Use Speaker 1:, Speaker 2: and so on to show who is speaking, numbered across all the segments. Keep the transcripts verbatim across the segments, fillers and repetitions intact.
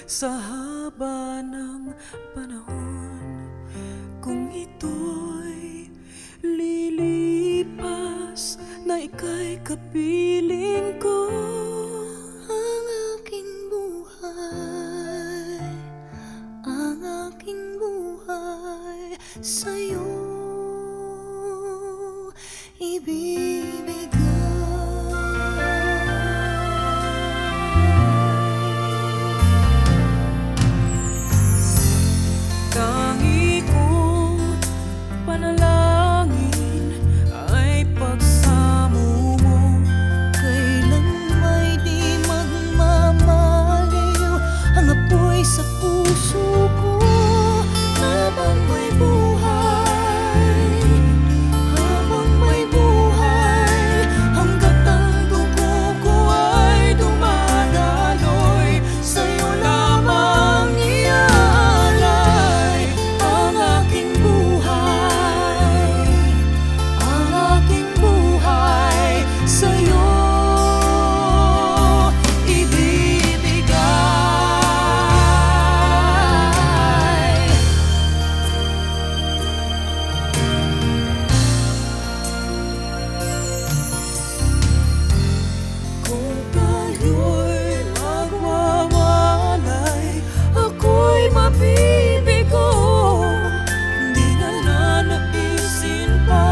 Speaker 1: sa haba ng panahon. Kung ito'y lilipas na ika'y kapiling ko,
Speaker 2: ang aking buhay, ang aking buhay sa'yo ibibigay.
Speaker 1: Tangi kong panalangin ay pagsamo mo.
Speaker 2: Kailan may di magmamaliw ang apoy sa puso ko, habang may buhay, habang may buhay, hanggat ang dugo ko ay dumadaloy, sa'yo lamang iaalay ang aking buhay, ang aking buhay sa'yo
Speaker 1: Kung tayo'y magwawalay, ako'y mabibigo. Di na nanaisin pa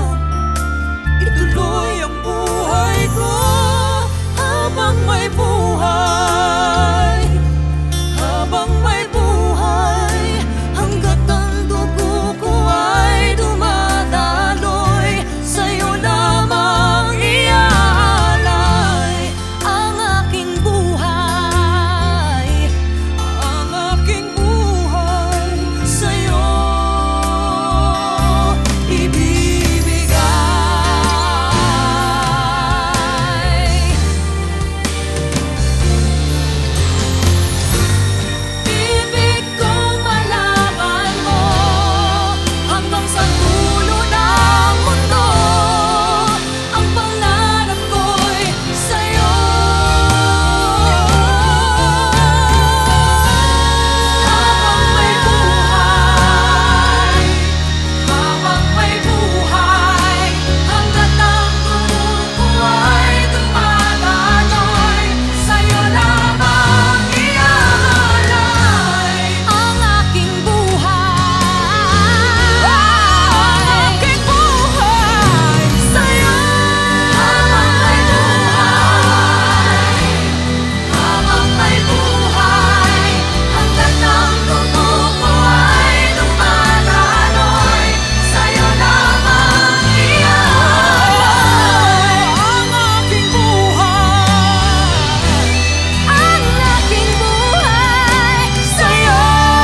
Speaker 1: ituloy ang buhay ko, habang may buhay, habang may buhay,
Speaker 2: hanggat ang dugo ko ay dumadaloy, sa'yo lamang iaalay ang aking buhay,
Speaker 1: ang aking buhay
Speaker 2: sa'yo ibibigay. Ibig kong malaman mo hanggang sa dulo ng mundo, ang pangarap ko'y sa'yo. Habang may buhay, habang may buhay, hanggat ang dugo ko ay dumadaloy, sa'yo lamang iaalay ang aking buhay, ang aking buhay sa'yo. Habang may buhay, habang may buhay, hanggat ang dugo ko ay dumadaloy, sa'yo lamang iaalay
Speaker 1: ang aking buhay.
Speaker 2: ang aking buhay sa'yo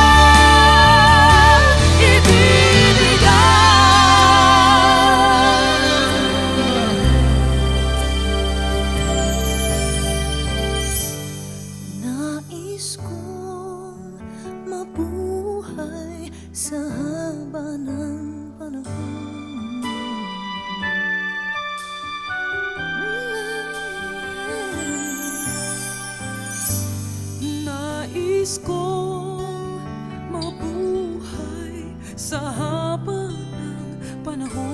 Speaker 2: ibibigay. Nais kong mabuhay sa haba ng panahon.
Speaker 1: Nais kong mabuhay sa haba ng panahon.